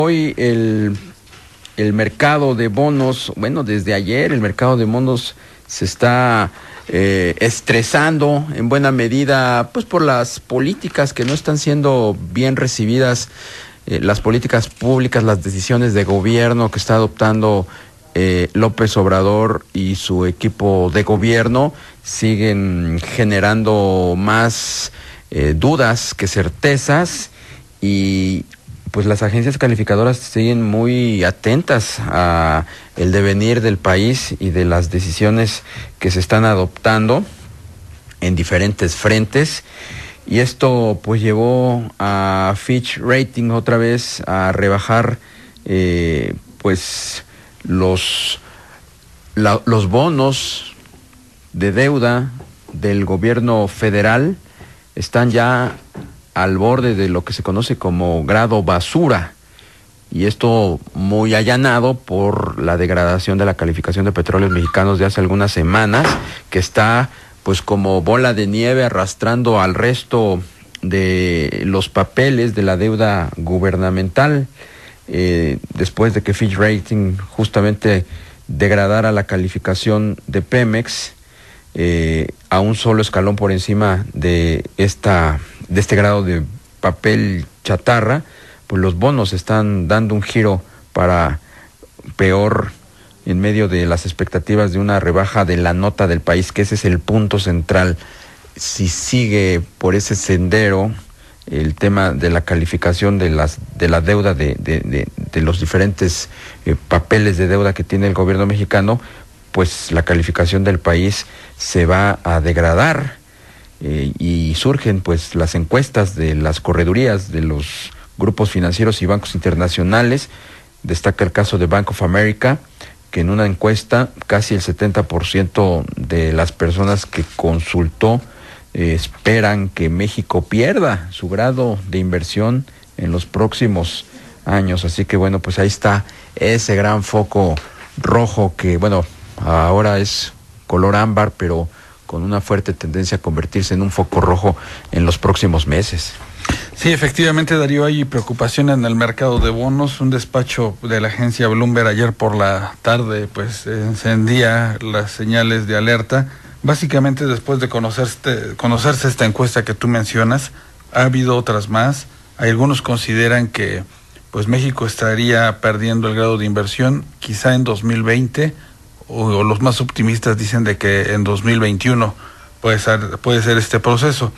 Hoy el mercado de bonos, bueno, desde ayer el mercado de bonos se está estresando en buena medida, pues por las políticas que no están siendo bien recibidas, las políticas públicas, las decisiones de gobierno que está adoptando López Obrador y su equipo de gobierno siguen generando más dudas que certezas, y pues las agencias calificadoras siguen muy atentas a el devenir del país y de las decisiones que se están adoptando en diferentes frentes. Y esto pues llevó a Fitch Rating otra vez a rebajar pues los bonos de deuda del gobierno federal. Están ya al borde de lo que se conoce como grado basura, y esto muy allanado por la degradación de la calificación de Petróleos Mexicanos de hace algunas semanas, que está pues como bola de nieve arrastrando al resto de los papeles de la deuda gubernamental, después de que Fitch Rating justamente degradara la calificación de Pemex a un solo escalón por encima de este grado de papel chatarra. Pues los bonos están dando un giro para peor en medio de las expectativas de una rebaja de la nota del país, que ese es el punto central. Si sigue por ese sendero el tema de la calificación de la deuda de los diferentes papeles de deuda que tiene el gobierno mexicano, pues la calificación del país se va a degradar, y surgen pues las encuestas de las corredurías de los grupos financieros y bancos internacionales. Destaca el caso de Bank of America, que en una encuesta casi el 70% de las personas que consultó esperan que México pierda su grado de inversión en los próximos años. Así que bueno, pues ahí está ese gran foco rojo que, bueno, ahora es color ámbar, pero con una fuerte tendencia a convertirse en un foco rojo en los próximos meses. Sí, efectivamente, Darío, hay preocupación en el mercado de bonos. Un despacho de la agencia Bloomberg ayer por la tarde pues encendía las señales de alerta. Básicamente, después de conocerse esta encuesta que tú mencionas, ha habido otras más. Algunos consideran que pues México estaría perdiendo el grado de inversión quizá en 2020, o los más optimistas dicen de que en 2021 puede ser este proceso.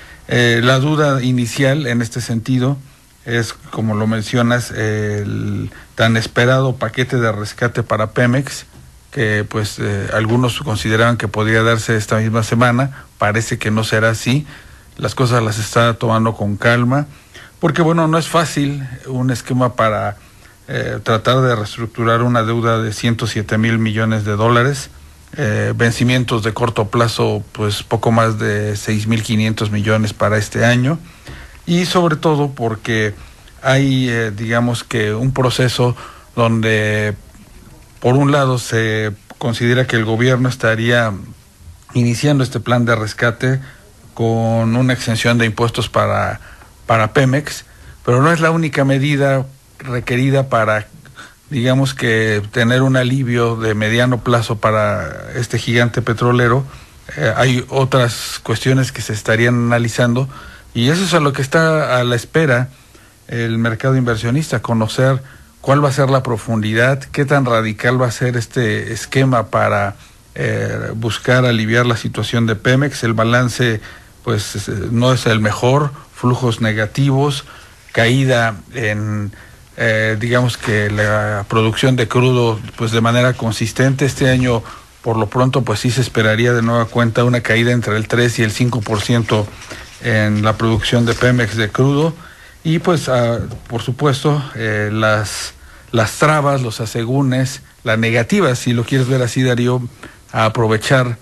La duda inicial en este sentido es, como lo mencionas, el tan esperado paquete de rescate para Pemex, que pues algunos consideraban que podría darse esta misma semana. Parece que no será así. Las cosas las está tomando con calma, porque bueno, no es fácil un esquema para tratar de reestructurar una deuda de 107,000 millones de dólares, vencimientos de corto plazo, pues poco más de 6,500 millones para este año, y sobre todo porque hay, digamos que un proceso donde, por un lado, se considera que el gobierno estaría iniciando este plan de rescate con una exención de impuestos para Pemex, pero no es la única medida requerida para, digamos que, tener un alivio de mediano plazo para este gigante petrolero. Hay otras cuestiones que se estarían analizando, y eso es a lo que está a la espera el mercado inversionista: conocer cuál va a ser la profundidad, qué tan radical va a ser este esquema para buscar aliviar la situación de Pemex. El balance pues no es el mejor, flujos negativos, caída en digamos que la producción de crudo pues de manera consistente. Este año, por lo pronto, pues sí se esperaría de nueva cuenta una caída entre el 3 y el 5% en la producción de Pemex de crudo. Y pues por supuesto las trabas, los asegúnes, la negativa, si lo quieres ver así, Darío, a aprovechar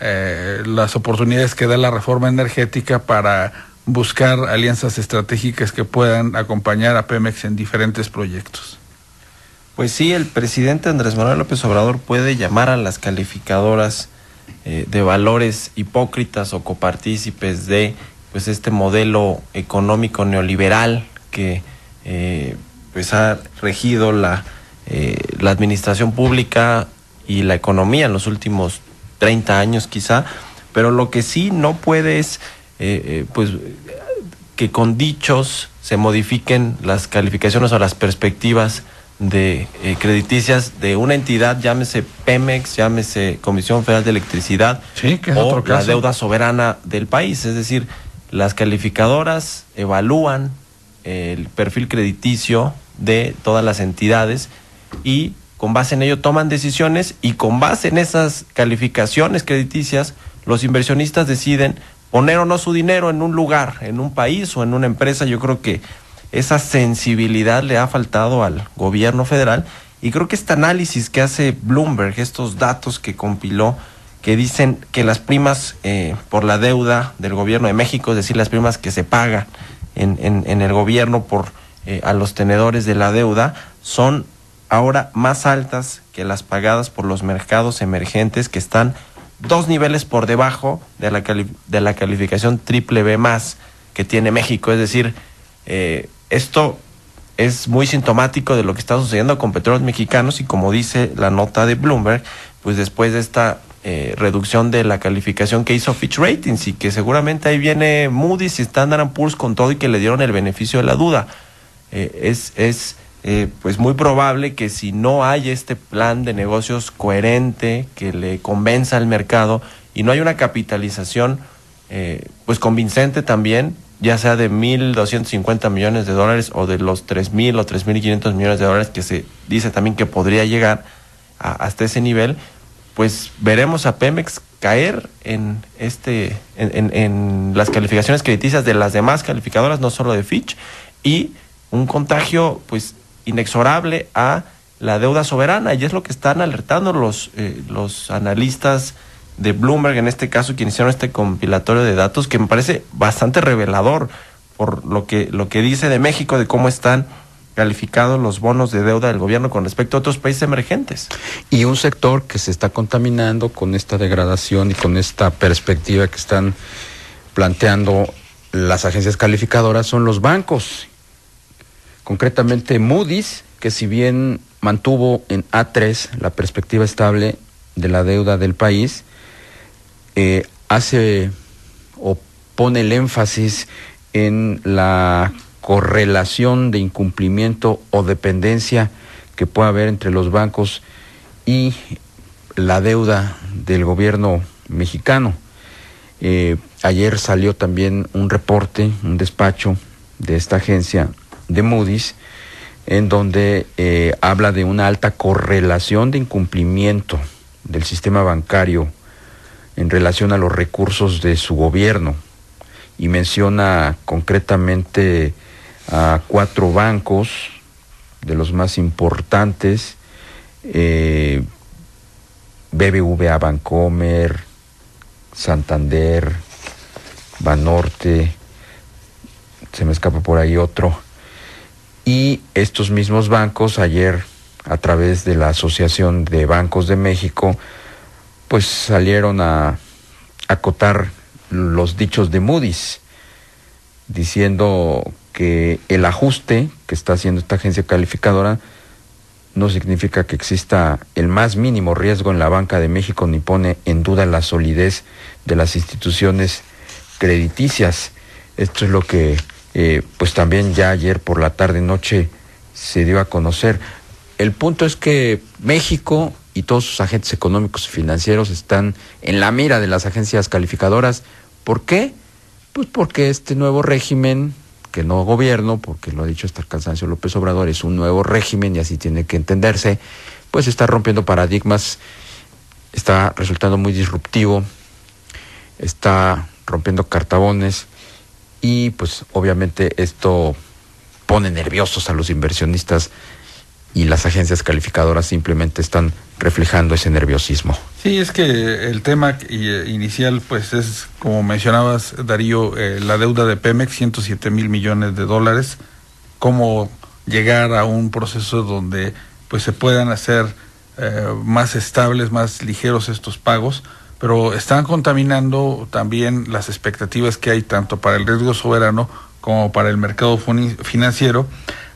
las oportunidades que da la reforma energética para buscar alianzas estratégicas que puedan acompañar a Pemex en diferentes proyectos. Pues sí, el presidente Andrés Manuel López Obrador puede llamar a las calificadoras de valores hipócritas o copartícipes de pues este modelo económico neoliberal que pues ha regido la administración pública y la economía en los últimos 30 años quizá, pero lo que sí no puede es pues que con dichos se modifiquen las calificaciones o las perspectivas de crediticias de una entidad, llámese Pemex, llámese Comisión Federal de Electricidad, sí, que es o otro caso, la deuda soberana del país. Es decir, las calificadoras evalúan el perfil crediticio de todas las entidades y con base en ello toman decisiones, y con base en esas calificaciones crediticias los inversionistas deciden poner o no su dinero en un lugar, en un país o en una empresa. Yo creo que esa sensibilidad le ha faltado al gobierno federal, y creo que este análisis que hace Bloomberg, estos datos que compiló, que dicen que las primas por la deuda del gobierno de México, es decir, las primas que se pagan en el gobierno por a los tenedores de la deuda, son ahora más altas que las pagadas por los mercados emergentes, que están 2 niveles por debajo de la calificación triple B más que tiene México. Es decir, esto es muy sintomático de lo que está sucediendo con Petróleos Mexicanos, y como dice la nota de Bloomberg, pues después de esta reducción de la calificación que hizo Fitch Ratings, y que seguramente ahí viene Moody's y Standard & Poor's con todo y que le dieron el beneficio de la duda, pues muy probable que si no hay este plan de negocios coherente que le convenza al mercado, y no hay una capitalización pues convincente también, ya sea de $1,250 millones o de los 3,000 o 3,500 millones de dólares que se dice también que podría llegar hasta ese nivel, pues veremos a Pemex caer en las calificaciones crediticias de las demás calificadoras, no solo de Fitch, y un contagio pues inexorable a la deuda soberana. Y es lo que están alertando los analistas de Bloomberg, en este caso, quienes hicieron este compilatorio de datos, que me parece bastante revelador por lo que dice de México, de cómo están calificados los bonos de deuda del gobierno con respecto a otros países emergentes. Y un sector que se está contaminando con esta degradación y con esta perspectiva que están planteando las agencias calificadoras son los bancos. Concretamente Moody's, que si bien mantuvo en A3 la perspectiva estable de la deuda del país, hace o pone el énfasis en la correlación de incumplimiento o dependencia que pueda haber entre los bancos y la deuda del gobierno mexicano. Ayer salió también un reporte, un despacho de esta agencia de Moody's, en donde habla de una alta correlación de incumplimiento del sistema bancario en relación a los recursos de su gobierno, y menciona concretamente a 4 bancos de los más importantes: BBVA Bancomer, Santander, Banorte, se me escapa por ahí otro. Y estos mismos bancos ayer, a través de la Asociación de Bancos de México, pues salieron a acotar los dichos de Moody's, diciendo que el ajuste que está haciendo esta agencia calificadora no significa que exista el más mínimo riesgo en la banca de México, ni pone en duda la solidez de las instituciones crediticias. Esto es lo que pues también ya ayer por la tarde noche se dio a conocer. El punto es que México y todos sus agentes económicos y financieros están en la mira de las agencias calificadoras. ¿Por qué? Pues porque este nuevo régimen, que no gobierno, porque lo ha dicho hasta el cansancio López Obrador, es un nuevo régimen y así tiene que entenderse, pues está rompiendo paradigmas, está resultando muy disruptivo, está rompiendo cartabones, y pues obviamente esto pone nerviosos a los inversionistas, y las agencias calificadoras simplemente están reflejando ese nerviosismo. Sí, es que el tema inicial pues es, como mencionabas, Darío, la deuda de Pemex, 107,000 millones de dólares. Cómo llegar a un proceso donde pues se puedan hacer más estables, más ligeros estos pagos, pero están contaminando también las expectativas que hay tanto para el riesgo soberano como para el mercado financiero,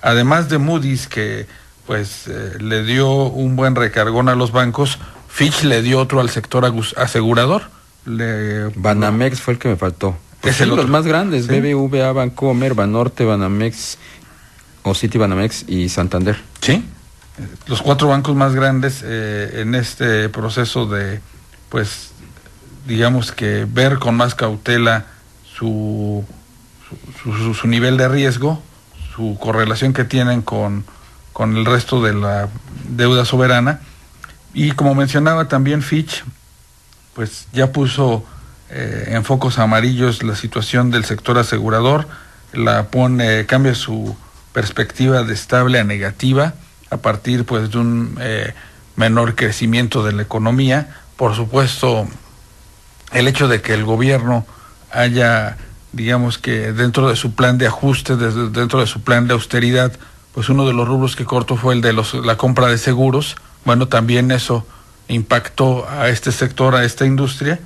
además de Moody's, que pues le dio un buen recargón a los bancos, Fitch le dio otro al sector asegurador. Banamex fue el que me faltó. Es el los más grandes, ¿sí? BBVA, Bancomer, Banorte, Banamex, o City Banamex y Santander. Sí, los 4 bancos más grandes en este proceso de, pues, digamos que ver con más cautela su nivel de riesgo, su correlación que tienen con el resto de la deuda soberana. Y como mencionaba también Fitch, pues ya puso en focos amarillos la situación del sector asegurador, cambia su perspectiva de estable a negativa a partir pues de un menor crecimiento de la economía. Por supuesto, el hecho de que el gobierno haya, digamos que dentro de su plan de ajuste, dentro de su plan de austeridad, pues uno de los rubros que cortó fue el de la compra de seguros. Bueno, también eso impactó a este sector, a esta industria,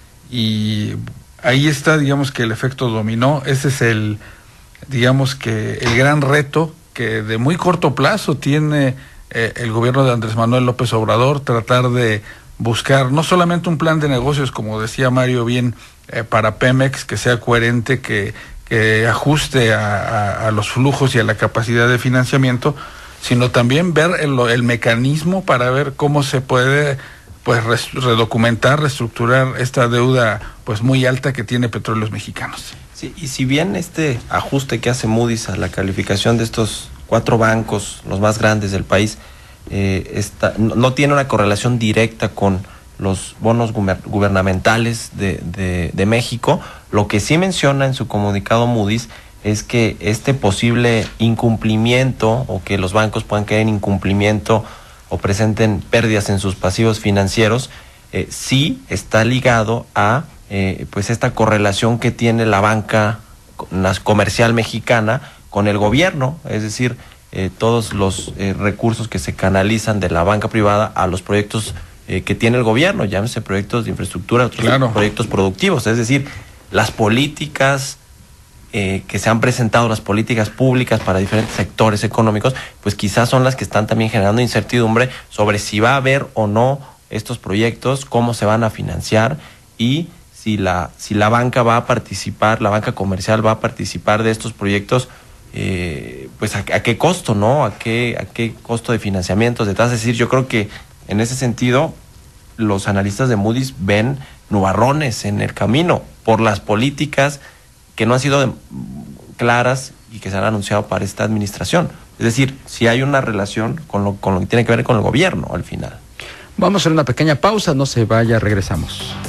y ahí está, digamos que el efecto dominó. Ese es digamos que el gran reto que de muy corto plazo tiene el gobierno de Andrés Manuel López Obrador, tratar de buscar no solamente un plan de negocios, como decía Mario bien, para Pemex, que sea coherente, que ajuste a los flujos y a la capacidad de financiamiento, sino también ver el mecanismo para ver cómo se puede pues redocumentar, reestructurar esta deuda pues muy alta que tiene Petróleos Mexicanos. Sí, y si bien este ajuste que hace Moody's a la calificación de estos 4 bancos, los más grandes del país, no tiene una correlación directa con los bonos gubernamentales de México, lo que sí menciona en su comunicado Moody's es que este posible incumplimiento, o que los bancos puedan caer en incumplimiento o presenten pérdidas en sus pasivos financieros, sí está ligado a pues esta correlación que tiene la banca comercial mexicana con el gobierno, es decir, todos los recursos que se canalizan de la banca privada a los proyectos que tiene el gobierno, llámese proyectos de infraestructura, otros proyectos productivos, es decir, las políticas que se han presentado, las políticas públicas para diferentes sectores económicos, pues quizás son las que están también generando incertidumbre sobre si va a haber o no estos proyectos, cómo se van a financiar y si la banca va a participar, la banca comercial va a participar de estos proyectos, pues a qué costo, ¿no? A qué costo de financiamientos, de tasas. Es decir, yo creo que en ese sentido los analistas de Moody's ven nubarrones en el camino por las políticas que no han sido claras y que se han anunciado para esta administración. Es decir, si hay una relación con lo que tiene que ver con el gobierno al final. Vamos a hacer una pequeña pausa, no se vaya, regresamos.